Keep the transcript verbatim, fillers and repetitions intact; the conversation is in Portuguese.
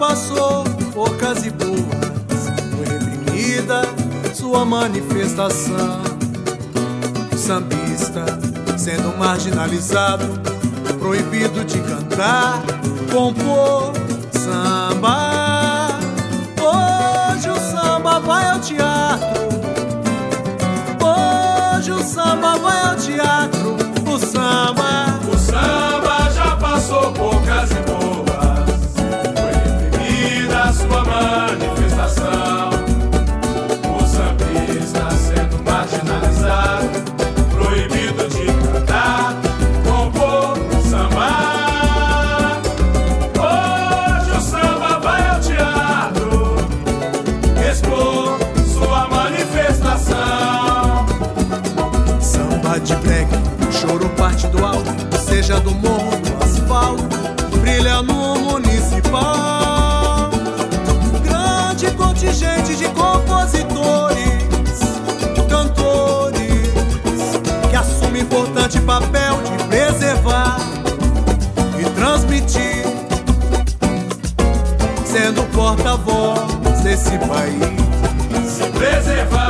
passou poucas e boas, foi reprimida sua manifestação. O sambista, sendo marginalizado, proibido de cantar, compor samba. Hoje o samba vai ao teatro, hoje o samba vai ao teatro. O samba, o samba já passou poucas e boas, foi reprimida a sua manifestação. O sambista sendo marginalizado, proibido de cantar, compor samba. Hoje o samba vai ao teatro, expor sua manifestação. Samba de break, choro parte do alto, seja do morro, do asfalto, brilha no municipal. Grande contingente de compositores, cantores, que assume importante papel de preservar e transmitir, sendo porta-voz desse país. Se preservar